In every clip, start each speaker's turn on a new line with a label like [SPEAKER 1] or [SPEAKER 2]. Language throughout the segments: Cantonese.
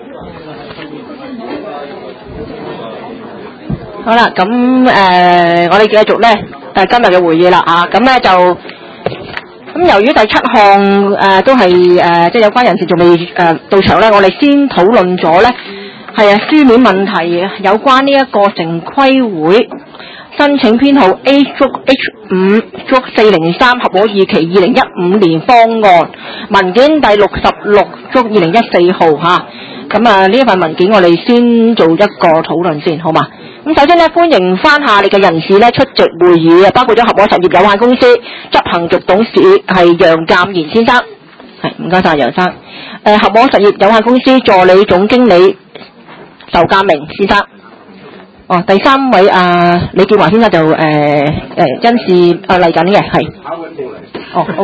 [SPEAKER 1] 好啦，咁我哋繼續咧今日嘅會議啦啊，咁咧就由於第7項都係即係有關人士仲未到場咧，我哋先討論咗咧係書面問題有關呢一個城規會申請編號 A/H5/403 合和議期2015年方案文件第66/2014號嚇。咁呢一份文件我哋先做一個討論先，好嘛？咁首先咧，歡迎翻下你嘅人士咧出席會議啊，包括咗合和實業有限公司執行局董事係楊鑑賢先生，係唔該晒楊生。合和實業有限公司助理總經理仇鑑明先生。哦，第3位李建華先生就因事嚟緊嘅係。哦 ，OK 。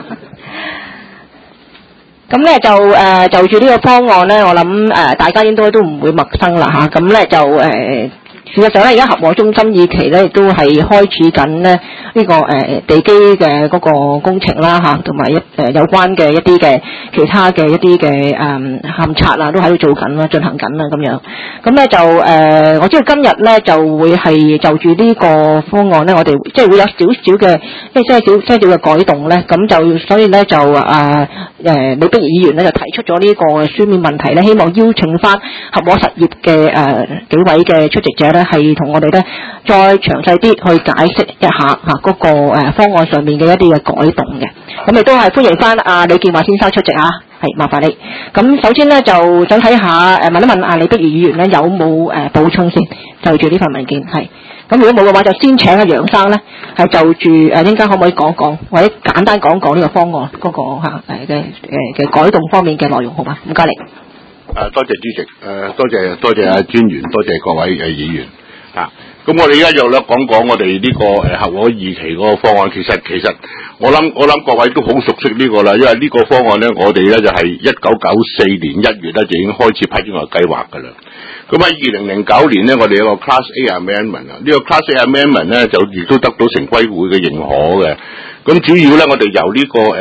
[SPEAKER 1] 咁咧就住呢個方案咧，我諗大家應該都唔會陌生啦嚇。咁咧就事實上咧，而家合和中心二期咧亦都係開始緊咧呢個地基嘅嗰個工程啦嚇，同埋有關嘅一啲嘅其他嘅一啲嘅勘測啊，都喺度做緊啦，進行緊啦咁樣。咁咧就我知道今日咧就會係就住呢個方案咧，我哋即係會有少少嘅即係些少嘅改動咧。咁就所以咧就李碧儀議員咧就提出咗呢個書面問題咧，希望邀請翻合和實業嘅幾位嘅出席者咧，係同我哋咧再詳細啲去解釋一下嗰個方案上面嘅一啲嘅改動嘅。咁亦都係歡迎翻李建華先生出席啊，係麻煩你。咁首先咧就想睇下問一問李碧儀議員咧有冇補充先，就住呢份文件係。咁如果冇嘅話，就先請楊生咧係就住應該可唔可以講講，或者簡單講講呢個方案嗰個嘅改動方面嘅內容，好嗎？唔該你。
[SPEAKER 2] 多謝主席，多謝專員，多謝各位議員啊。咁我哋而家又咧講我哋呢個合和二期嗰個方案。其實我諗各位都好熟悉呢個啦，因為呢個方案咧，我哋咧就係1994年1月咧就已經開始批准個計劃噶啦。咁喺2009年咧，我哋有個 Class A Amendment 啊，呢個 Class A Amendment 咧就亦都得到城規會嘅認可嘅。咁主要咧，我哋由呢個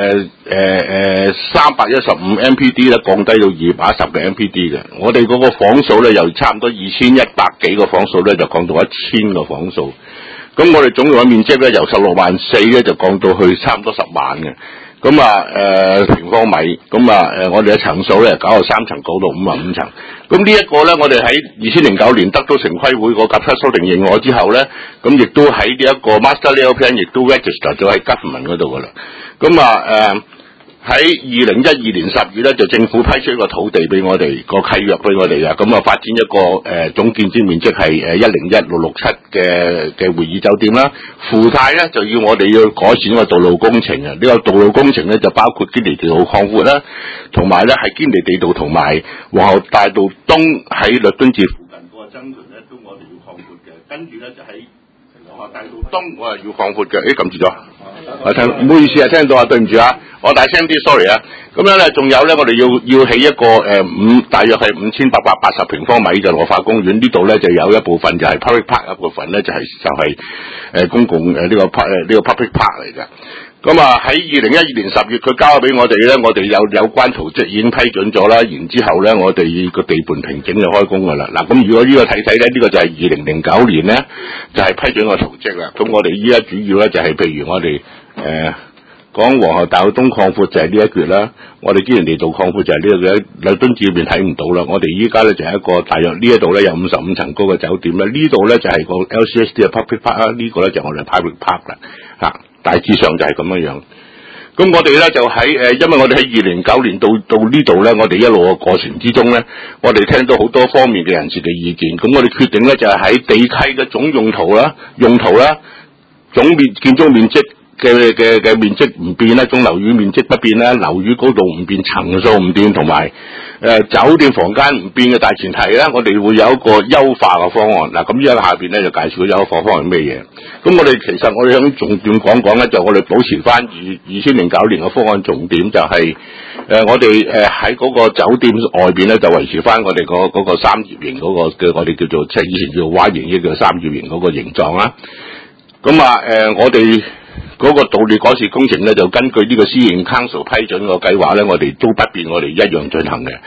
[SPEAKER 2] 315 MPD 咧降低到210嘅 MPD 嘅。我哋嗰個房數咧由差唔多2100幾個房數咧就降到1000個房數。咁我哋總用嘅面積咧由16萬4咧就降到去差唔多10萬嘅。咁平方米，我哋嘅層數咧93層降到55層。咁呢一個咧，我哋喺2009年得到城規會個甲級修訂認可之後咧，咁亦都喺呢一個 Master Layout Plan 亦都 register 咗喺 Government 嗰度噶啦。喺2012年10月咧，就政府批出一個土地俾我哋個契約俾我哋啊，咁發展一個總建築面積係101667嘅會議酒店啦。附帶咧就要我哋要改善個道路工程啊，呢個道路工程咧就包括堅尼地道擴闊啦，同埋咧係堅尼地道同埋皇后大道東喺律敦治附近嗰個增權咧都我哋要擴闊嘅。跟住咧就喺皇后大道東我係要擴闊嘅。撳住咗，我聽唔好意思啊，聽到啊，對唔住啊。我大聲啲 ，sorry 啊。咁樣咧，仲有咧，我哋要起一個大約係5880平方米嘅羅化公園。呢度咧就有一部分就係 public park， 一部分咧就係公共呢個 public park 嚟嘅。咁喺2012年10月佢交咗俾我哋咧，我哋有關圖則已經批准咗啦。然之後咧，我哋個地盤平整就開工噶啦。嗱，咁如果呢個睇咧，呢個就係2009年咧就係批准個圖則啦。咁我哋依家主要咧就係譬如我哋講皇后大道東擴闊就係呢一橛啦，我哋堅尼地道擴闊就係呢個嘅，律敦治邊睇唔到啦。我哋依家咧就係一個大約呢一度咧有55層高嘅酒店啦，呢度咧就係個 LCSD 嘅 public park 啦，呢個咧就我哋 private park 啦，大致上就係咁樣樣。咁我哋咧就喺因為我哋喺2009年到呢度咧，我哋一路嘅過程之中咧，我哋聽到好多方面嘅人士嘅意見，咁我哋決定咧就係喺地契嘅總用途啦、總建築面積嘅面積唔變啦，總樓宇面積不變啦，樓宇高度唔變，層數唔變，同埋酒店房間唔變嘅大前提咧，我哋會有一個優化嘅方案。嗱，咁依家下邊咧就介紹優化方案係咩嘢。咁我哋想重點講講咧，就我哋保持翻2009年嘅方案重點就係我哋喺嗰個酒店外邊咧就維持翻我哋嗰個三葉形嗰個嘅，我哋叫做即係以前叫 Y 形，亦叫三葉形嗰個形狀啦。咁我哋嗰個道路改善工程咧，就根據呢個私營 Council 批准個計劃咧，我哋都不變，我哋一樣進行嘅。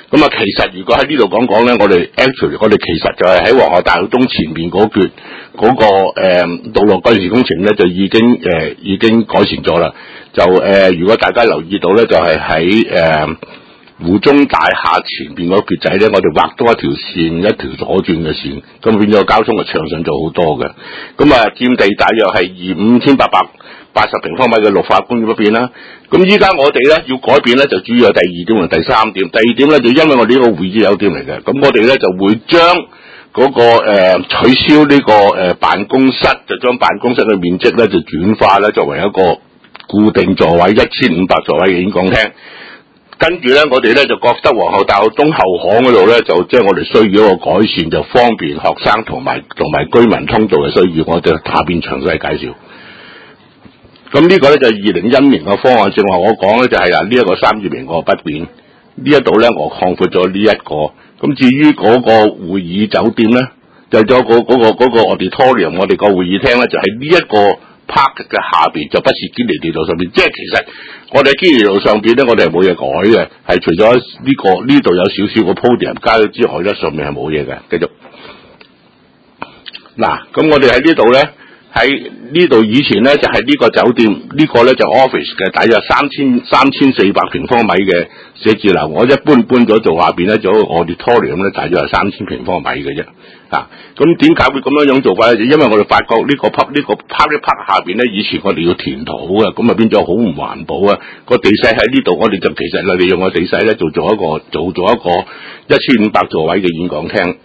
[SPEAKER 2] 咁啊，其實如果喺呢度講咧，我哋 actually 我哋其實就係喺皇后大道東前面嗰橛嗰個道路軍事工程咧，就已經改善咗啦。就如果大家留意到咧，就係喺湖中大廈前邊嗰橛仔咧，我哋畫多一條線，一條左轉嘅線，咁變咗交通就暢順咗好多嘅。咁啊，佔地大約係5880平方米嘅綠化公園嗰邊啦。咁依家我哋咧要改變咧，就主要係第二點同第三點。第二點咧就因為我哋呢個會議酒店嚟嘅，咁我哋咧就會將嗰個取消呢個辦公室，就將辦公室嘅面積咧就轉化咧作為一個固定座位1500座位嘅演講廳。跟住咧，我哋咧就覺得皇后大道東後巷嗰度咧，就即係我哋需要一個改善，就方便學生同埋居民通道嘅需要，我哋下邊詳細介紹。咁呢個咧就係2015年嘅方案，正話我講咧就係呢一個3月明個不變。呢一度咧我擴闊咗呢一個。咁至於嗰個會議酒店咧，就咗嗰個 auditorium， 我哋個會議廳咧就喺呢一個 park 嘅下邊，就不是堅尼地道上邊。即係其實我哋喺堅尼地道上邊咧，我哋係冇嘢改嘅，係除咗呢度有少少個 podium 加咗之外咧，上面係冇嘢嘅。繼續。嗱，咁我哋喺呢度咧。喺呢度以前咧就係呢個酒店，呢個咧就 office 嘅，大約3400平方米嘅寫字樓。我一搬咗做下邊咧，做 auditorium 咧，大約係3000平方米嘅啫。咁點解會咁樣做法咧？就因為我哋發覺呢個 public park 下邊咧，以前我哋要填土嘅，咁啊變咗好唔環保啊！個地勢喺呢度，我哋就其實利用個地勢咧，做一個1500座位嘅演講廳。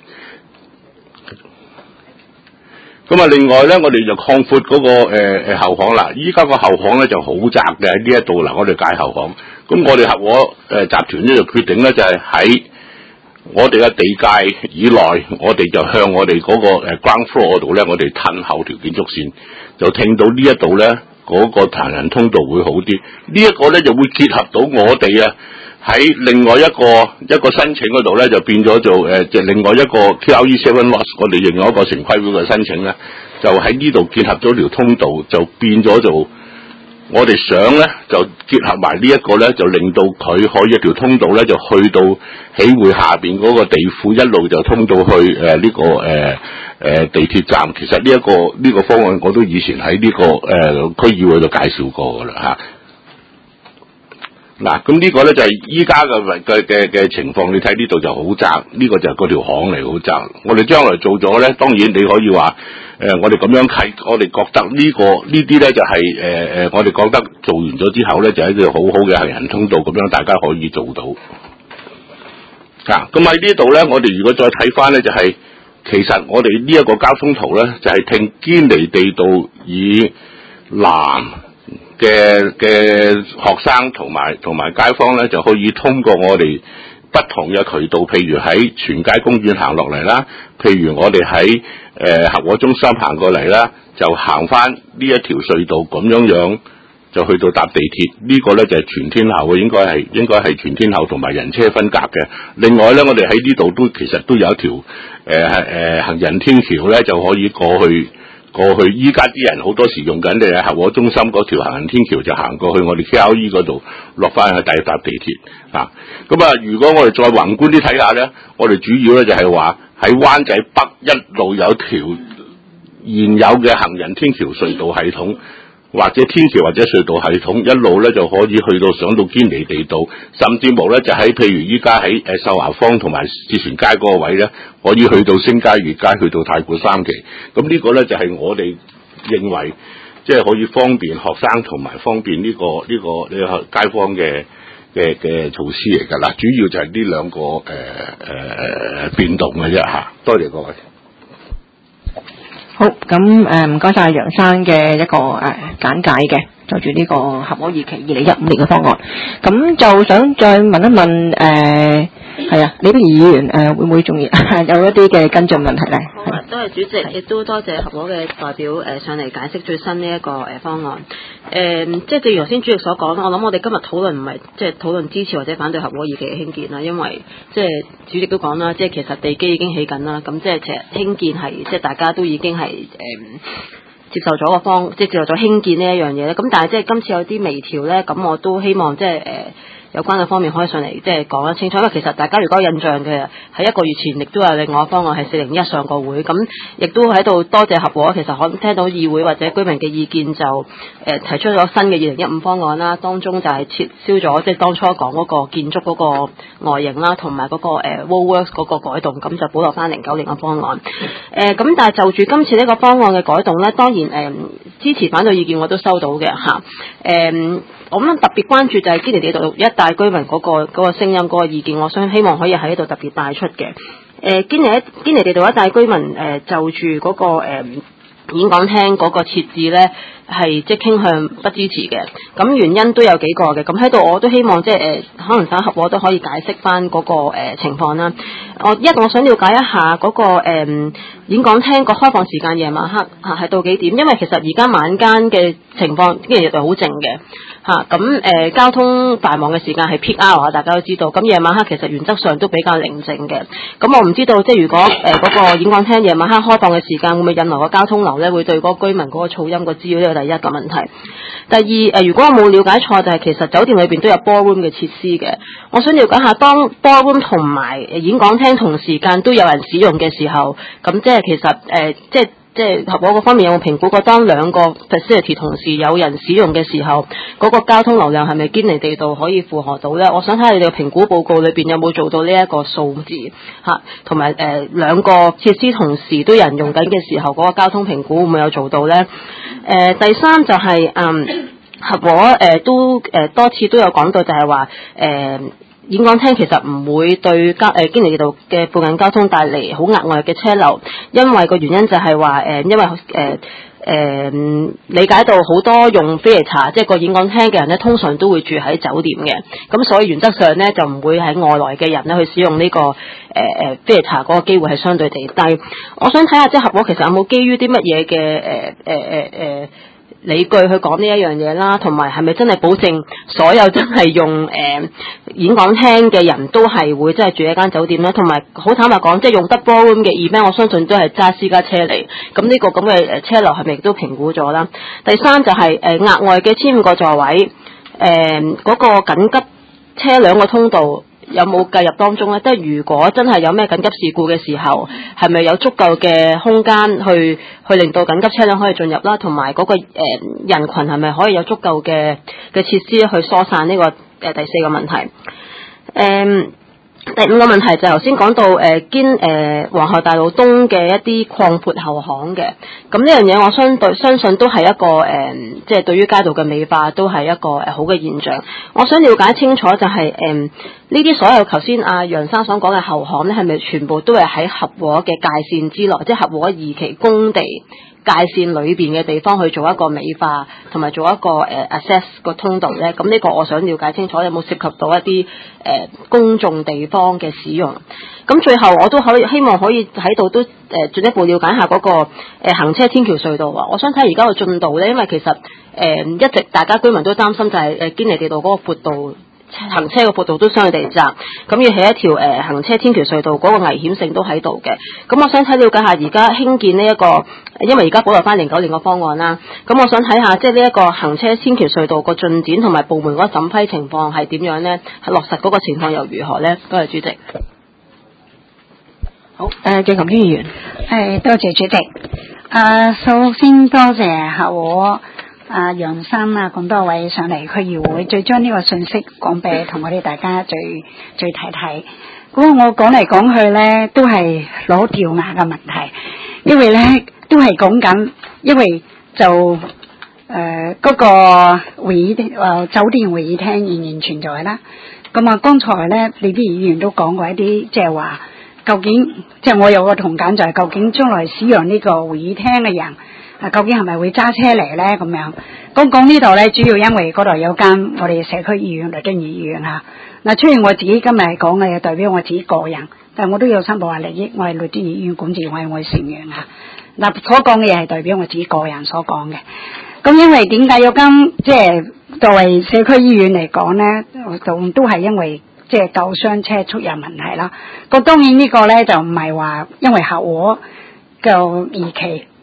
[SPEAKER 2] 咁啊，另外咧，我哋就擴闊嗰個後巷啦。依家個後巷咧就好窄嘅，喺呢一度嗱，我哋解後巷。咁我哋合和集團咧就決定咧，就係喺我哋嘅地界以內，我哋就向我哋嗰個ground floor 嗰度咧，我哋褪後條建築線，就聽到呢一度咧嗰個行人通道會好啲。呢一個咧就會結合到我哋啊。喺另外一個申請嗰度咧，就變咗做就另外一個 QRE 7 Lots， 我哋另外一個城規會嘅申請咧，就喺呢度結合咗條通道，就變咗做我哋想咧，就結合埋呢一個咧，就令到佢可以一條通道咧，就去到喜匯下邊嗰個地庫，一路就通到去呢個地鐵站。其實呢個方案我都以前喺呢個區議會度介紹過噶啦嚇。嗱，咁呢個咧就係依家嘅情況，你睇呢度就好窄，呢個就係嗰條巷嚟好窄。我哋將來做咗咧，當然你可以話我哋咁樣睇，我哋覺得呢啲咧就係我哋覺得做完咗之後咧，就係一個好好嘅行人通道，咁樣大家可以做到。咁喺呢度咧，我哋如果再睇翻咧，就係其實我哋呢一個交通圖咧，就係聽堅尼地道以南嘅學生同埋街坊咧，就可以通過我哋不同嘅渠道，譬如喺全街公園行落嚟啦，譬如我哋喺合和中心行過嚟啦，就行翻呢一條隧道咁樣就去到搭地鐵。呢個咧就係全天候嘅，應該係全天候同埋人車分隔嘅。另外咧，我哋喺呢度其實都有一條行人天橋咧，就可以過去。依家啲人好多時用緊嘅合和中心嗰條行人天橋，就行過去我哋 KRE 嗰度落翻去搭地鐵。咁啊，如果我哋再宏觀啲睇下咧，我哋主要咧就係話喺灣仔北一路有條現有嘅行人天橋隧道系統，或者天橋或者隧道系統，一路咧就可以去到上到堅尼地道，甚至乎咧就喺譬如依家喺秀華坊同埋志全街嗰個位咧，可以去到星街月街，去到太古3期。咁呢個咧就係我哋認為即係可以方便學生同埋方便呢個街坊嘅措施嚟㗎啦。主要就係呢兩個變動嘅啫嚇。多謝各位。
[SPEAKER 1] 好，咁唔該晒楊生嘅一個簡介嘅，就住呢個合和二期2015年嘅方案。咁就想再問一問係啊，李碧儀議員會唔會仲有一啲嘅跟進問題咧？
[SPEAKER 3] 好啊，多謝主席，亦都多謝合和嘅代表上嚟解釋最新呢一個方案。即係正如頭先主席所講啦，我諗我哋今日討論唔係即係討論支持或者反對合和二期嘅興建啦，因為即係主席都講啦，即係其實地基已經起緊啦，咁即係其實興建係即係大家都已經係接受咗即係接受咗興建呢一樣嘢咧。咁但係即係今次有啲微調咧，咁我都希望即係有關嘅方面可以上嚟即係講得清楚。因為其實大家如果有印象嘅，喺1個月前亦都有另外一方案係401上過會，咁亦都喺度多謝合和。其實可能聽到議會或者居民嘅意見就提出咗新嘅2015方案啦，當中就係撤銷咗即係當初講嗰個建築嗰個外形啦，同埋嗰個Woolworths 嗰個改動，咁就保留翻09年嘅方案。咁但係就住今次呢個方案嘅改動咧，當然支持反對意見我都收到嘅嚇。我諗特別關注就係堅尼地道一帶居民嗰個聲音嗰個意見，我希望可以喺呢度特別帶出嘅。堅尼地道一帶居民就住嗰個演講廳嗰個設置咧，係即係傾向不支持嘅。咁原因都有幾個嘅。咁喺度我都希望即係可能合和都可以解釋翻嗰個情況啦。我想了解一下嗰個演講廳個開放時間夜晚黑係到幾點？因為其實而家晚間嘅情況堅尼地道好靜嘅咁交通繁忙嘅時間係 peak hour， 大家都知道。咁夜晚黑其實原則上都比較寧靜嘅。咁我唔知道即係如果嗰個演講廳夜晚黑開放嘅時間會唔會引來個交通流咧？會對嗰個居民嗰個噪音個滋擾呢個第一個問題。第二如果我冇了解錯，就係其實酒店裏邊都有 ballroom 嘅設施嘅。我想了解下，當 ballroom 同埋演講廳同時間都有人使用嘅時候，咁即係其實即係合和嗰方面有冇評估過，當兩個 facility 同時有人使用嘅時候，嗰個交通流量係咪堅尼地道可以負荷到呢？我想睇下你哋嘅評估報告裏邊有冇做到呢一個數字同埋兩個設施同時都有人用緊嘅時候，嗰個交通評估會唔會有做到呢？第三就係合和都多次都有講到，就係話演講廳其實唔會對堅尼地道嘅附近交通帶嚟好額外嘅車流，因為個原因就係話因為理解到好多用 theatre 即係個演講廳嘅人咧，通常都會住喺酒店嘅，咁所以原則上咧就唔會喺外來嘅人咧去使用呢個theatre 嗰個機會係相對地低。我想睇下即係合和其實有冇基於啲乜嘢嘅理據去講呢一樣嘢啦，同埋係咪真係保證所有真係用演講廳嘅人都係會真係住喺間酒店咧？同埋好坦白講，即係用得 ballroom 嘅 event， 我相信都係揸私家車嚟。咁呢個咁嘅車流係咪亦都評估咗啦？第三就係額外嘅15個座位，嗰個緊急車輛嘅通道有冇計入當中咧？即係如果真係有咩緊急事故嘅時候，係咪有足夠嘅空間去令到緊急車輛可以進入啦？同埋嗰個人群係咪可以有足夠嘅設施去疏散呢個第四個問題？第五個問題就頭先講到皇后大道東嘅一啲擴闊後巷嘅，咁呢樣嘢我相信都係一個即係對於街道嘅美化都係一個好嘅現象。我想了解清楚就係呢啲所有頭先阿楊生所講嘅後巷咧，係咪全部都係喺合和嘅界線之內，即係合和二期工地界線裏邊嘅地方去做一個美化，同埋做一個access 個通道咧？咁呢個我想了解清楚，有冇涉及到一啲公眾地方嘅使用？咁最後我都希望可以喺度都進一步了解下嗰個行車天橋隧道啊！我想睇而家個進度咧，因為其實一直大家居民都擔心就係堅尼地道嗰個闊度。行車嘅闊度都相對地窄，咁要起一條行車天橋隧道，嗰個危險性都喺度嘅。咁我想了解下而家興建呢一個，因為而家保留翻09年嘅方案啦。咁我想睇下即係呢一個行車天橋隧道個進展同埋部門嗰個審批情況係點樣呢？係落實嗰個情況又如何呢？多謝主席。好，謝錦娟議員。
[SPEAKER 4] 多謝主席。首先多謝合和。楊生咁多位上嚟區議會，再將呢個信息講俾同我哋大家再睇睇。咁我講嚟講去咧，都係攞掉牙嘅問題，因為咧都係講緊，因為就嗰個會議酒店會議廳仍然存在啦。咁剛才咧你啲議員都講過一啲，即係話究竟即係我有個同感，就係究竟將來使用呢個會議廳嘅人。究竟係咪會揸車嚟咧？咁樣講呢度咧，主要因為嗰度有間我哋社區醫院律敦義醫院嚇。嗱，雖然我自己今日講嘅代表我自己個人，但係我都有申報下利益，我係律敦義院管治委員會成員嚇。嗱，所講嘅嘢係代表我自己個人所講嘅。咁因為點解有間即係作為社區醫院嚟講咧，都係因為即係救傷車出入問題啦。咁當然呢個咧就唔係話因為合和就二期。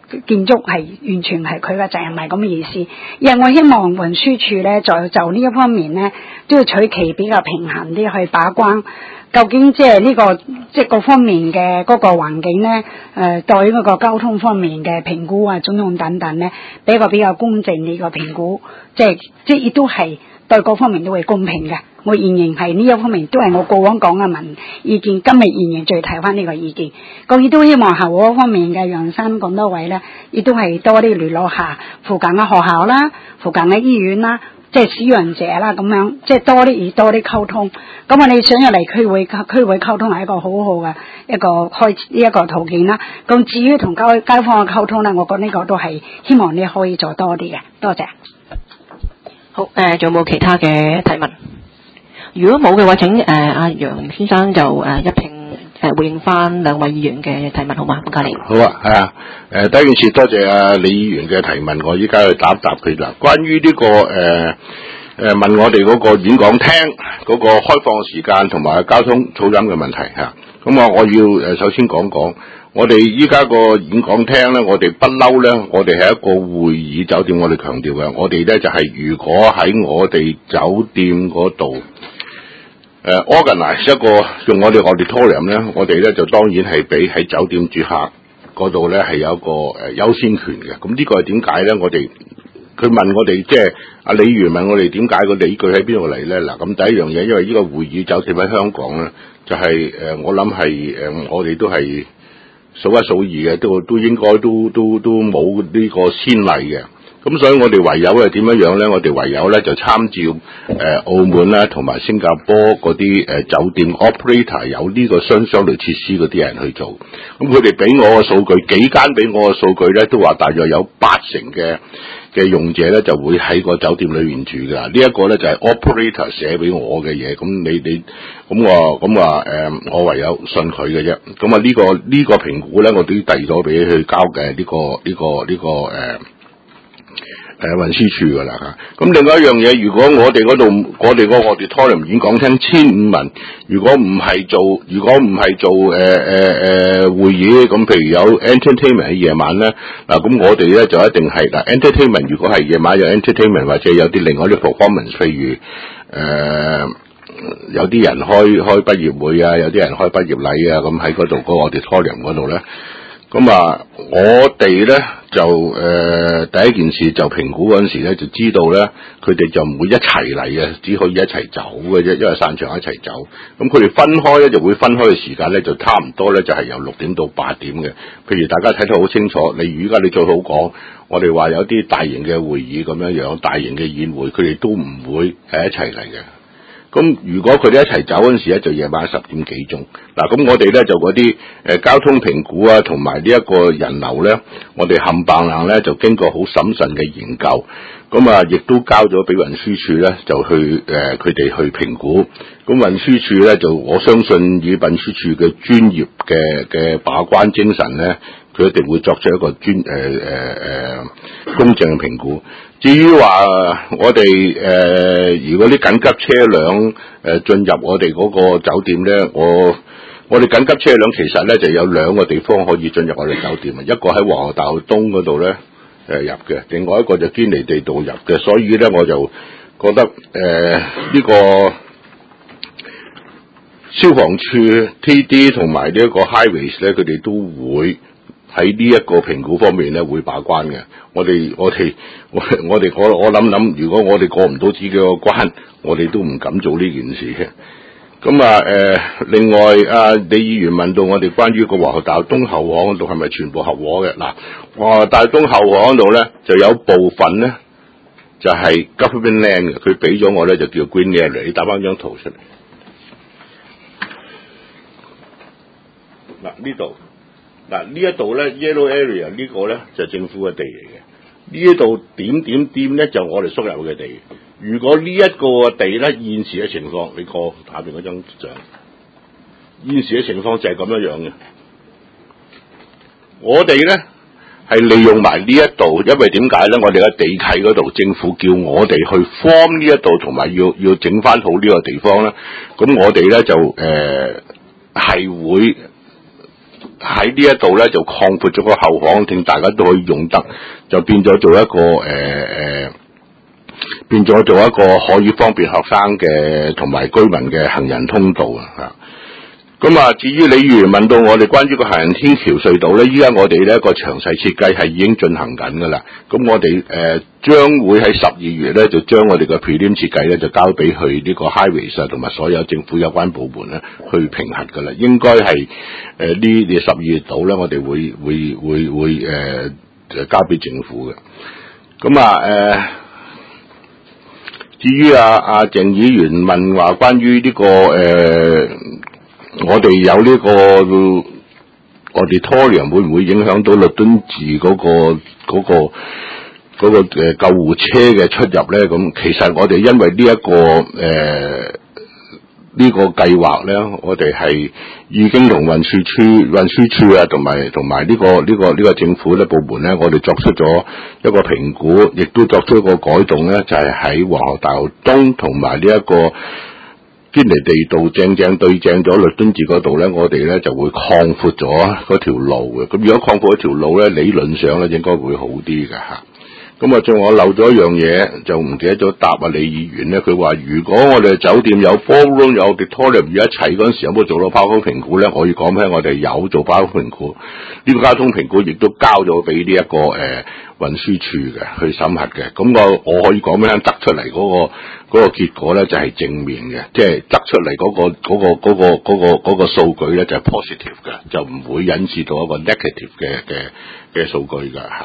[SPEAKER 4] 建築係完全係佢嘅責任，唔係咁嘅意思。因為我希望運輸署咧，就呢一方面咧，都要取其比較平衡啲去把關。究竟即係呢個即係各方面嘅嗰個環境咧，對嗰個交通方面嘅評估啊，種種等等咧，俾一個比較公正呢個評估，即係亦都係對各方面都會公平嘅。我仍然係呢一方面都係我過往講嘅意見，今日仍然再提翻呢個意見。咁亦都希望校務方面嘅楊生咁多位咧，亦都係多啲聯絡下附近嘅學校啦、附近嘅醫院啦。即係使用者啦，咁樣即係多啲溝通。咁我哋想入嚟區會溝通係一個好好嘅一個途徑啦。咁至於同街坊嘅溝通咧，我覺得呢個都係希望你可以做多啲嘅。多謝。
[SPEAKER 1] 好，仲有冇其他嘅提問？如果冇嘅話，請阿楊先生就一併回應翻兩位議員嘅提問，好嗎？唔該你。
[SPEAKER 2] 好啊，係啊。第一件事多謝李議員嘅提問，我依家去答佢啦。關於呢個問我哋嗰個演講廳嗰個開放時間同埋交通噪音嘅問題嚇，咁我要首先講我哋依家個演講廳咧，我哋不嬲咧，我哋係一個會議酒店，我哋強調嘅，我哋咧就係如果喺我哋酒店嗰度organize 一個用我哋 auditorium 咧，我哋咧就當然係俾喺酒店住客嗰度咧係有一個優先權嘅。咁呢個係點解咧？佢問我哋即係阿李議員問我哋點解個理據喺邊度嚟咧？嗱，咁第一樣嘢，因為呢個會議酒店喺香港咧，就係我諗係我哋都係數一數二嘅，都應該都冇呢個先例嘅。咁所以我哋唯有係點樣咧？我哋唯有咧就參照澳門啦同埋新加坡嗰啲酒店 operator 有呢個相類設施嗰啲人去做。咁佢哋俾我嘅數據，幾間俾我嘅數據咧，都話大約有80%嘅用者咧就會喺個酒店裏面住㗎。呢一個咧就係 operator 寫俾我嘅嘢。咁你我唯有信佢嘅啫。咁啊呢個評估咧，我都遞咗俾佢交嘅呢個運輸署噶啦嚇。咁另外一樣嘢，如果我哋個 auditorium 演講廳15人，如果唔係做會議，咁譬如有 entertainment 喺夜晚咧，嗱咁我哋咧就一定係嗱 entertainment， 如果係夜晚有 entertainment 或者有啲另外啲 performance， 譬如有啲人開畢業會啊，有啲人開畢業禮啊，咁喺嗰度個 auditorium 嗰度咧。咁啊，我哋咧就第一件事就評估嗰陣時咧，就知道咧佢哋就唔會一齊嚟嘅，只可以一齊走嘅啫，因為散場一齊走。咁佢哋分開咧就會分開嘅時間咧就差唔多咧，就係由6點到8點嘅。譬如大家睇得好清楚，而家你最好講，我哋話有啲大型嘅會議咁樣，大型嘅宴會，佢哋都唔會係一齊嚟嘅。咁如果佢哋一齊走嗰陣時咧，就夜晚10點幾鐘。嗱，咁我哋咧就嗰啲交通評估啊，同埋呢一個人流咧，我哋冚唪唥咧就經過好審慎嘅研究，咁啊亦都交咗俾運輸署咧，就去佢哋去評估。咁運輸署咧就我相信以運輸署嘅專業嘅把關精神咧，佢一定會作出一個公正嘅評估。至於話我哋如果啲緊急車輛進入我哋嗰個酒店咧，我哋緊急車輛其實咧就有2個地方可以進入我哋酒店啊，一個喺皇后大道東嗰度咧入嘅，另外一個就堅尼地道入嘅，所以咧我就覺得呢個消防處 TD 同埋呢一個 Highways 咧，佢哋都會喺呢一個評估方面咧會把關嘅。我諗，如果我哋過唔到自己個關，我哋都唔敢做呢件事嘅。咁另外李議員問到我哋關於個皇后大道東後巷嗰度係咪全部合和嘅？嗱，皇后大道東後巷嗰度咧就有部分咧就係 government land 嘅，佢俾咗我咧就叫 green area。你打翻張圖出嚟。嗱呢一度咧 yellow area 呢個咧就係政府嘅地嚟嘅。呢一度點咧就我哋縮入嘅地。如果呢一個地咧現時嘅情況，你過下邊嗰張相，現時嘅情況就係咁樣嘅。我哋咧係利用埋呢一度，因為點解咧？我哋嘅地契嗰度，政府叫我哋去 form 呢一度，同埋要整翻好呢個地方咧。咁我哋咧就係喺呢一度咧就擴闊咗個後巷徑，大家都可以用得，就變咗做一個變咗做一個可以方便學生嘅同埋居民嘅行人通道啊！咁啊，至於李議員問到我哋關於個行人天橋隧道咧，依家我哋呢個詳細設計係已經進行緊噶啦。咁我哋將會喺12月咧就將我哋嘅 prelim 設計咧就交俾去呢個 highways 同埋所有政府有關部門咧去評核噶啦。應該係呢12月度咧，我哋會交俾政府嘅。咁啊至於鄭議員問話關於呢個我哋有呢個 auditorium 會唔會影響到律敦治嗰個救護車嘅出入咧？咁其實我哋因為呢個計劃咧，我哋係已經同運輸處啊，同埋呢個政府咧部門咧，我哋作出咗一個評估，亦都作出一個改動咧，就係喺皇后大道東同埋呢一個堅尼地道正對正咗律敦治嗰度咧，我哋咧就會擴闊咗嗰條路嘅。咁如果擴闊一條路咧，理論上咧應該會好啲嘅嚇。咁啊，仲我漏咗一樣嘢，就唔記得咗答李議員咧。佢話如果我哋酒店有 ballroom 有 auditorium 一齊嗰陣時，有冇做到交通評估咧？我要講俾我哋有做交通評估，呢個交通評估亦都交咗俾呢一個運輸處嘅去審核嘅。咁我可以講俾你得出嚟嗰個結果咧就係正面嘅，即係得出嚟嗰個數據咧就係 positive 嘅，就唔會引致到一個 negative 嘅數據㗎嚇。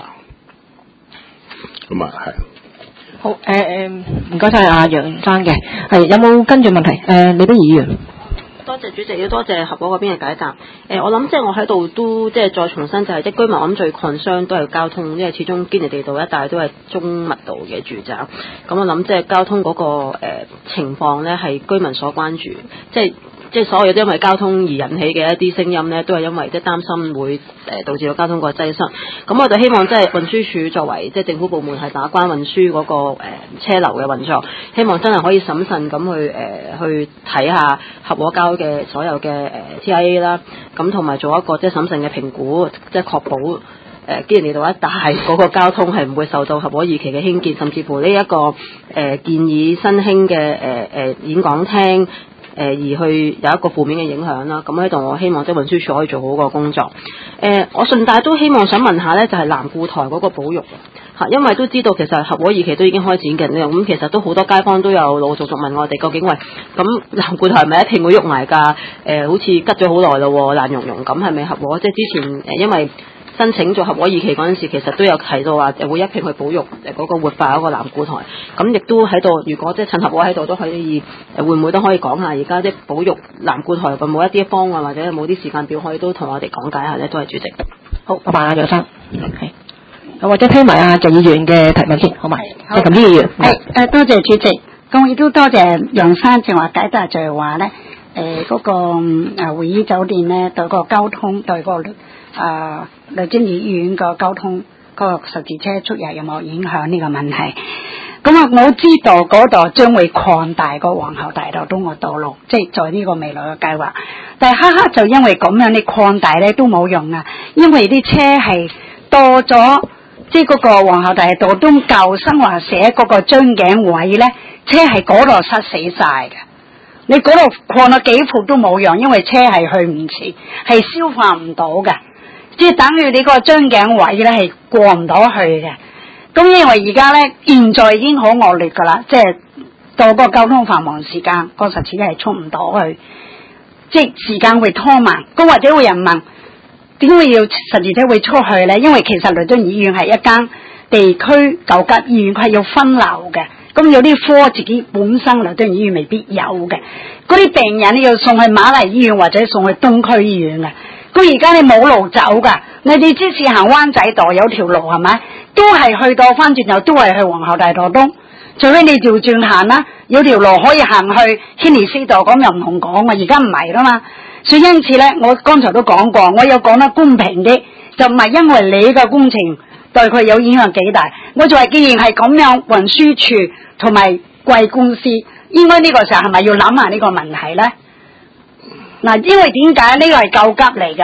[SPEAKER 2] 咁啊，係
[SPEAKER 1] 好唔該晒阿楊生嘅，係有冇跟住問題？李斌議員，
[SPEAKER 3] 多謝主席，要多謝合和嗰邊嘅解答。我諗即係我喺度都即係再重申就係，即係居民我諗最 concern 都係交通，因為始終堅尼地道一帶都係中密度嘅住宅。咁我諗即係交通嗰個情況咧係居民所關注，即係所有因為交通而引起嘅一啲聲音咧，都係因為即係擔心會導致到交通個擠塞。咁我就希望即係運輸署作為即係政府部門係把關運輸嗰個車流嘅運作，希望真係可以審慎咁去睇下合和交嘅所有嘅TIA 啦，咁同埋做一個即係審慎嘅評估，即係確保堅尼地道一帶嗰個交通係唔會受到合和二期嘅興建，甚至乎呢一個建議新興嘅演講廳。而去有一個負面嘅影響啦，咁喺度我希望即係運輸署可以做好個工作。我順帶都希望想問下咧，就係南固台嗰個保育嚇，因為都知道其實合和二期都已經開展緊啦，咁其實都好多街坊都有陸陸續續問我哋究竟喂，咁南固台係咪一定會喐埋㗎？好似吉咗好耐咯，爛溶溶咁，係咪合和？即係之前因為申請做合和二期嗰陣時，其實都有提到話會一併去保育嗰個活化嗰個南固台。咁亦都喺度，如果即係趁合和喺度都可以會唔會都可以講下而家即係保育南固台有冇一啲方案或者有冇啲時間表可以都同我哋講解下咧？都係主席。
[SPEAKER 1] 好，拜拜啊，楊生。係，或者聽埋阿鄭議員嘅提問先，好嘛？係，陳議員。
[SPEAKER 4] 係多謝主席，咁亦都多謝楊生正話解答就係話咧，嗰個會議酒店咧對個交通對個律敦治醫院個交通個十字車出入有冇影響呢個問題？咁啊，我知道嗰度將會擴大個皇后大道東個道路，即係在呢個未來嘅計劃。但係黑黑就因為咁樣你擴大咧都冇用啊，因為啲車係多咗，即係嗰個皇后大道東舊新華社嗰個樽頸位咧，車係嗰度塞死晒嘅。你嗰度擴咗幾幅都冇用，因為車係去唔切，係消化唔到嘅。即係等於你個樽頸位咧係過唔到去嘅，咁因為而家咧現在已經好惡劣噶啦，即係到個交通繁忙時間，個實踐係出唔到去，即係時間會拖慢。咁或者會有人問，點會要實踐車會出去咧？因為其實律敦治醫院係一間地區救急醫院，佢係要分流嘅。咁有啲科自己本身律敦治醫院未必有嘅，嗰啲病人你要送去瑪麗醫院或者送去東區醫院嘅。咁而家你冇路走噶，你哋之前行灣仔道有條路係咪？都係去到翻轉頭都係去皇后大道東，除非你調轉行啦，有條路可以行去軒尼詩道，咁又唔同講啊，而家唔係啦嘛。所以因此咧，我剛才都講過，我有講得公平啲，就唔係因為你嘅工程對佢有影響幾大，我就話既然係咁樣，運輸處同埋貴公司應該呢個時候係咪要諗下呢個問題咧？嗱，因為點解呢個係救急嚟噶？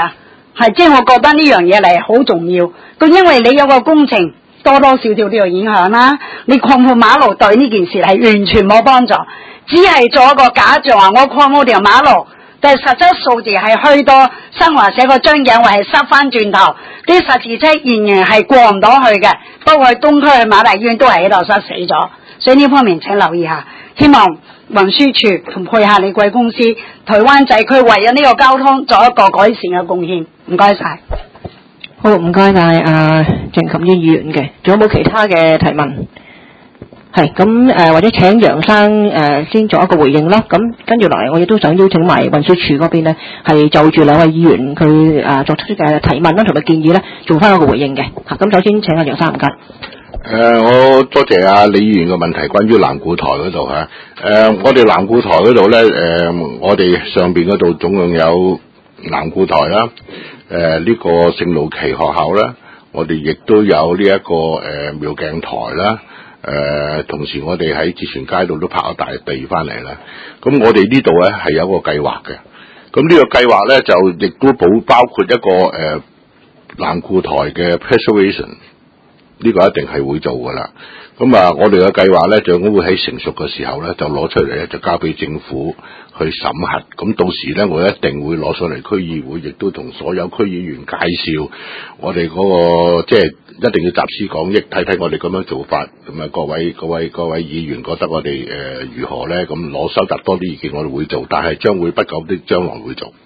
[SPEAKER 4] 係即係我覺得呢樣嘢嚟好重要。咁因為你有個工程多多少少都有影響啦。你擴闊馬路對呢件事係完全冇幫助，只係做一個假象話我擴闊條馬路，但係實質數字係去到新華社個張景惠係塞翻轉頭，啲實時車仍然係過唔到去嘅，包括去東區去馬大醫院都係喺度塞死咗。所以呢方面請留意下，希望運輸署同配合你貴公司台灣仔區為咗呢個交通做一個改善嘅貢獻。唔該晒。
[SPEAKER 1] 好，唔該晒鄭錦英議員嘅，仲有冇其他嘅提問？係咁或者請楊生先做一個回應啦。咁跟住落嚟，我亦都想邀請埋運輸署嗰邊呢，係就住兩位議員佢作出嘅提問啦，同埋建議呢，做翻一個回應嘅。咁首先請阿楊生唔該。
[SPEAKER 2] 我多謝李議員嘅問題，關於南固台嗰度嚇。我哋南固台嗰度咧，我哋上邊嗰度總共有南固台啦，呢個聖路奇學校啦，我哋亦都有呢一個妙鏡台啦。同時我哋喺捷船街度都拍咗大地翻嚟啦。咁我哋呢度咧係有一個計劃嘅。咁呢個計劃咧就亦都包括一個南固台嘅 preservation。呢個一定係會做噶啦，咁我哋嘅計劃咧就會喺成熟嘅時候咧就攞出嚟咧就交俾政府去審核，咁到時咧我一定會攞上嚟區議會，亦都同所有區議員介紹我哋嗰個即係一定要集思廣益，睇睇我哋咁樣做法，咁各位議員覺得我哋如何咧？咁收集多啲意見，我哋會做，但係將會不久的將來會做。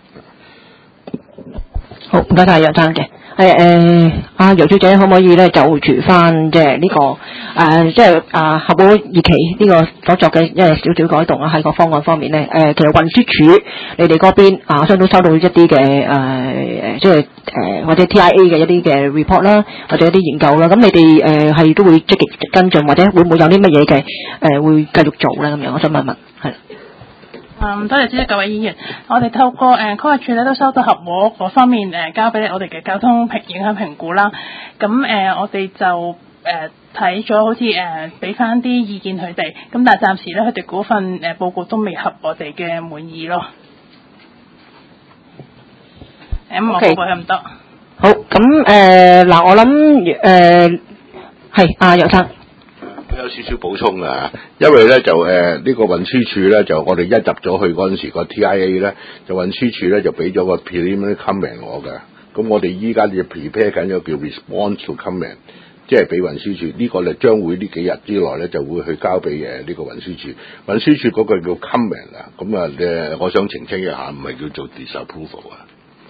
[SPEAKER 1] 好，唔該晒楊生嘅。楊小姐可唔可以咧就住翻即係呢個即係合和二期呢個所作嘅少少改動啊，喺個方案方面咧其實運輸署你哋嗰邊我相都收到一啲嘅即係或者 TIA 嘅一啲嘅 report 啦，或者一啲研究啦，咁你哋係都會積極跟進，或者會唔會有啲乜嘢嘅會繼續做咧？咁樣我想問問係。
[SPEAKER 5] 多謝主席各位議員，我哋透過規劃署咧都收到合和嗰方面交俾我哋嘅交通影響評估啦。咁我哋就睇咗好似俾翻啲意見佢哋，咁但係暫時咧佢哋嗰份報告都未合我哋嘅滿意咯。咁我報告係咁多。
[SPEAKER 1] 好，咁嗱我諗係楊生。
[SPEAKER 2] 有少少補充啊，因為咧就呢個運輸署咧就我哋一入咗去嗰陣時個 TIA 咧，就運輸署咧就俾咗個 preliminary comment 我嘅，咁我哋依家就 prepare 緊一個叫 response to comment， 即係俾運輸署呢個咧將會呢幾日之內咧就會去交俾呢個運輸署，運輸署嗰個叫 comment 啊，咁我想澄清一下，唔係叫做 disapproval 啊。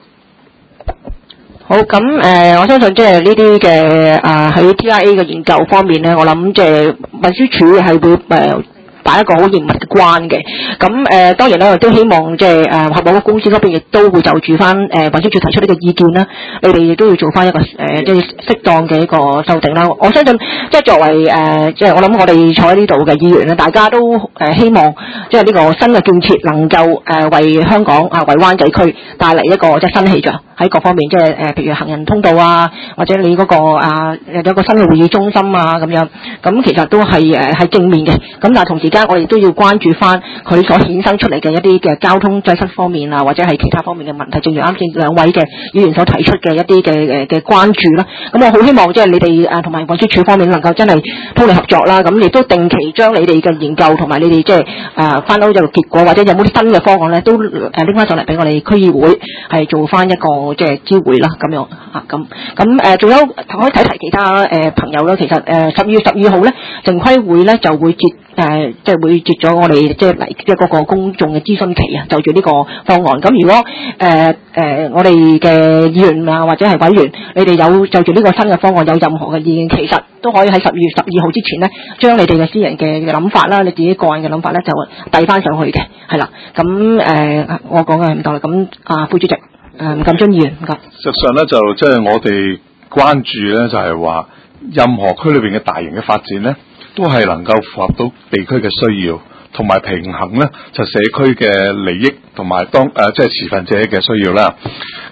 [SPEAKER 1] 好，咁我相信即係呢啲嘅喺 TIA 嘅研究方面咧，我諗即係運輸署係會擺一個好嚴密嘅關嘅。咁當然啦，我都希望即係合和公司嗰邊亦都會就住翻運輸署提出呢個意見啦，你哋亦都要做翻一個即係適當嘅一個修訂啦。我相信即係作為即係我諗我哋坐喺呢度嘅議員咧，大家都希望即係呢個新嘅建設能夠為香港為灣仔區帶嚟一個即係新氣象。喺各方面，即係譬如行人通道啊，或者你嗰個有個新嘅會議中心啊咁樣，咁其實都係正面嘅。咁但係同時間我哋都要關注翻佢所衍生出嚟嘅一啲嘅交通擠塞方面啊，或者係其他方面嘅問題。正如啱先兩位嘅議員所提出嘅一啲嘅關注啦。咁我好希望即係你哋同埋運輸署方面能夠真係通力合作啦。咁亦都定期將你哋嘅研究同埋你哋即係翻到有個結果，或者有冇啲新嘅方案咧，都拎翻上嚟俾我哋區議會係做翻一個。即係知會啦，咁樣咁仲有可以睇其他朋友啦。其實12月12號咧，城規會咧就會即係會截咗我哋即係嚟即係嗰個公眾嘅諮詢期啊，就住呢個方案。咁如果我哋嘅議員啊或者係委員，你哋有就住呢個新嘅方案有任何嘅意見，其實都可以喺12月12號之前咧，將你哋嘅私人嘅諗法啦，你自己個人嘅諗法咧就遞翻上去嘅，係啦。咁我講嘅係唔多啦。咁副主席。吳錦津議員，唔該。
[SPEAKER 6] 實際上咧就即係我哋關注咧就係話，任何區裏邊嘅大型嘅發展咧，都係能夠符合到地區嘅需要，同埋平衡咧就社區嘅利益同埋即係持份者嘅需要啦。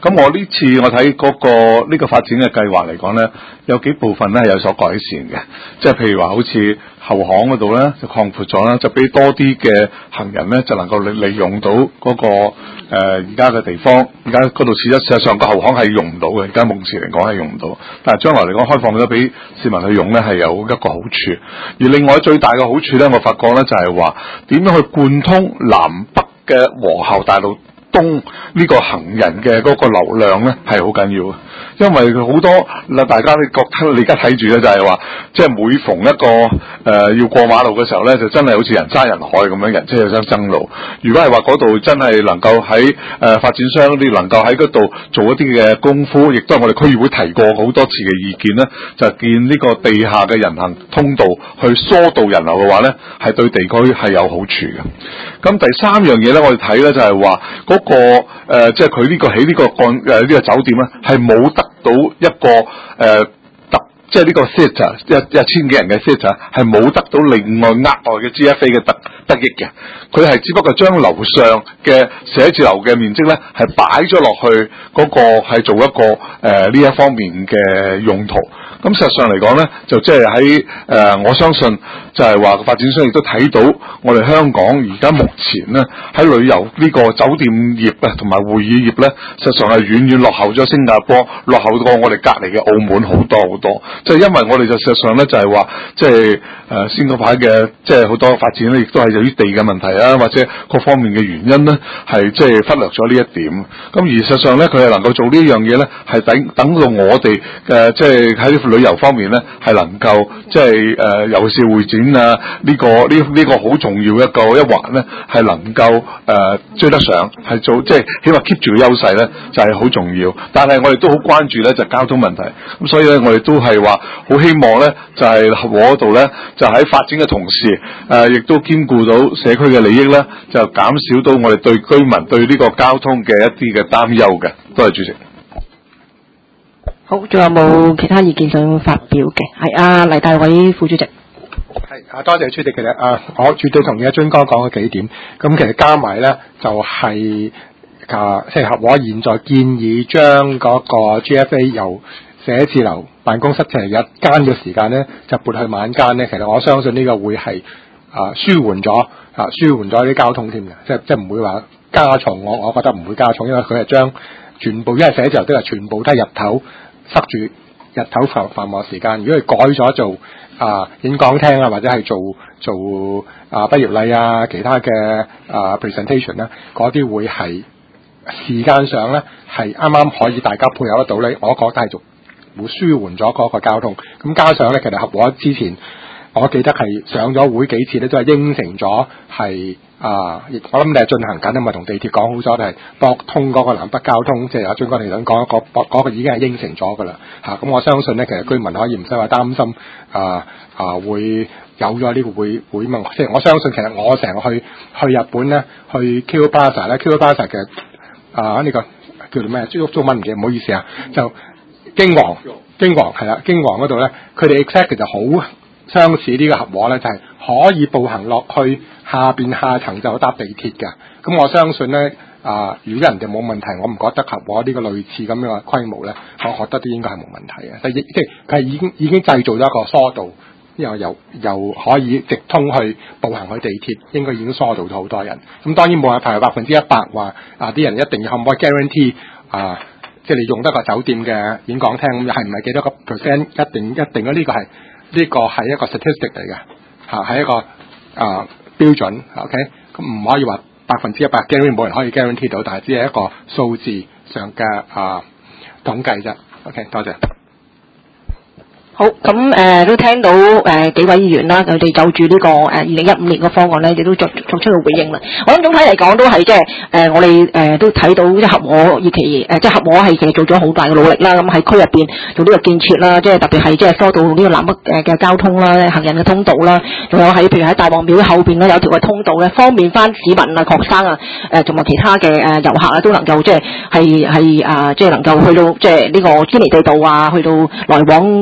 [SPEAKER 6] 咁我呢次我睇嗰個呢個發展嘅計劃嚟講咧，有幾部分咧係有所改善嘅，即係譬如話好似後巷嗰度咧就擴闊咗啦，就俾多啲嘅行人咧就能夠利用到嗰個而家嘅地方。而家嗰度事實上個後巷係用唔到嘅，而家目前嚟講係用唔到，但係將來嚟講開放咗俾市民去用咧係有一個好處。而另外最大嘅好處咧，我發覺咧就係話點樣去貫通南北嘅皇后大道東呢個行人嘅嗰個流量咧係好緊要嘅，因為佢好多大家你覺得你而家睇住咧就係話，即係每逢一個要過馬路嘅時候咧，就真係好似人山人海咁樣，人車有相爭路。如果係話嗰度真係能夠喺發展商啲能夠喺嗰度做一啲嘅功夫，亦都係我哋區議會提過好多次嘅意見咧，就建呢個地下嘅人行通道去疏導人流嘅話咧，係對地區係有好處嘅。咁第三樣嘢咧，我哋睇咧就係話即係佢呢個起呢個呢個酒店咧，係冇得到一個即係呢個 theatre 1000幾人嘅 theatre 係冇得到另外額外嘅 GFA 嘅得益嘅，佢係只不過將樓上嘅寫字樓嘅面積咧係擺咗落去嗰個係做一個呢一方面嘅用途。咁事實上嚟講咧，就即係喺我相信就係話發展商亦都睇到我哋香港而家目前咧喺旅遊呢個酒店業啊同埋會議業咧，實際上係遠遠落後咗新加坡，落後過我哋隔離嘅澳門好多好多。即係因為我哋就事實上咧就係話，即係先嗰排嘅即係好多發展咧，亦都係由於地嘅問題啊，或者各方面嘅原因咧，係即係忽略咗呢一點。咁而事實上咧，佢係能夠做呢樣嘢咧，係等到我哋即係喺旅遊方面咧，係能夠即係尤其是會展啊呢個好重要一環咧，係能夠追得上，係做即係起碼 keep 住個優勢咧，就係好重要。但係我哋都好關注咧，就係交通問題。咁所以咧，我哋都係話好希望咧，就係合和嗰度咧，就喺發展嘅同時，亦都兼顧到社區嘅利益咧，就減少到我哋對居民對呢個交通嘅一啲嘅擔憂嘅。多謝主席。
[SPEAKER 1] 好，仲有冇其他意見想發表嘅？係黎大偉副主席。
[SPEAKER 7] 係多謝主席。其實我絕對同意阿津哥講嘅幾點。咁其實加埋咧就係即係合和現在建議將嗰個 GFA 由寫字樓辦公室其實日間嘅時間咧就撥去晚間咧，其實我相信呢個會係舒緩咗啲交通添嘅，即係唔會話加重。我覺得唔會加重，因為佢係將全部因為寫字樓都係全部都係日頭塞住日頭繁忙時間。如果佢改咗做演講廳啊，或者係做畢業禮啊，其他嘅presentation 咧，嗰啲會係時間上咧係啱啱可以大家配合得到咧，我覺得係會舒緩咗嗰個交通。咁加上咧，其實合和之前我記得係上咗會幾次咧，都係應承咗係我諗你係進行緊啊嘛，同地鐵講好咗，就係駁通嗰個南北交通，即係阿津哥你想講嗰個已經係應承咗㗎啦嚇。咁我相信咧，其實居民可以唔使話擔心會有咗呢個會問，即係我相信其實我成日去日本咧，去 Q Plaza 咧 ，Q Plaza 嘅呢個叫做咩？中文唔記得，唔好意思啊，就京王係啦，京王嗰度咧，佢哋 exactly 就好相似呢個合和咧，就係可以步行落去下層就搭地鐵㗎。咁我相信咧如果人哋冇問題，我唔覺得合和呢個類似咁樣嘅規模咧，我覺得都應該係冇問題嘅。即係佢係已經製造咗一個疏導，又可以直通去步行去地鐵，應該已經疏導咗好多人。咁當然冇話100%話啲人一定要可唔可以 guarantee 即係你用得個酒店嘅演講廳，咁係唔係幾多個 percent 一定咧？呢個係一個 statistic 嚟嘅係一個標準。OK， 咁唔可以話100% guarantee，冇人可以 guarantee 到，但係只係一個數字上嘅統計啫。OK， 多謝。
[SPEAKER 1] 好，咁都聽到幾位議員啦，佢哋就住呢個2015年嘅方案咧，亦都作出個回應啦。我諗總體嚟講都係即係我哋都睇到即係合和以期即係合和係其實做咗好大嘅努力啦。咁喺區入邊做呢個建設啦，即係特別係即係疏導呢個南北嘅交通啦、行人嘅通道啦，仲有喺譬如喺大王廟後邊咧有條嘅通道咧，方便翻市民啊、學生啊同埋其他嘅遊客啊都能夠即係即係能夠去到即係呢個堅尼地道啊，去到來往灣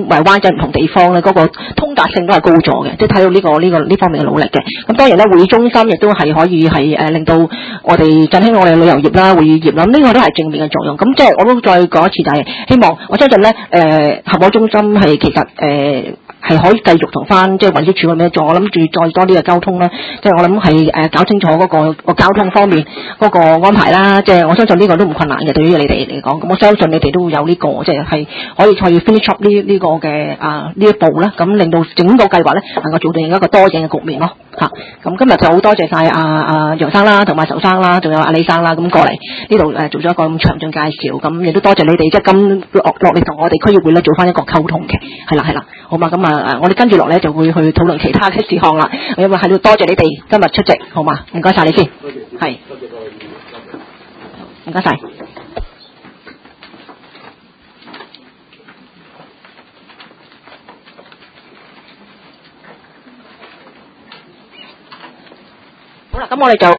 [SPEAKER 1] 即係唔同地方咧嗰個通達性都係高咗嘅，即係睇到呢方面嘅努力嘅。咁當然咧，會議中心亦都係可以係令到我哋振興我哋旅遊業啦、會議業啦，咁呢個都係正面嘅作用。咁即係我都再講一次，就係希望我相信咧合和中心係其實係可以繼續同翻即係運輸署咁樣做，我諗住再多啲嘅溝通啦，即係我諗係搞清楚嗰個交通方面嗰個安排啦，即係我相信呢個都唔困難嘅，對於你哋嚟講，咁我相信你哋都會有呢個即係可以去 finish up 呢個嘅呢一步啦，咁令到整個計劃咧能夠做到一個多贏嘅局面咯嚇。咁今日就好多謝晒楊生啦，同埋仇生啦，仲有阿李生啦，咁過嚟呢度做咗一個咁詳盡介紹，咁亦都多謝你哋即係咁落嚟同我哋區議會咧做翻一個溝通嘅，係啦，好嘛？咁我哋跟住落咧就會去討論其他嘅事項啦。因為喺度多謝你哋今日出席，好嘛？唔該晒你先，係，唔該晒。好啦，咁我哋就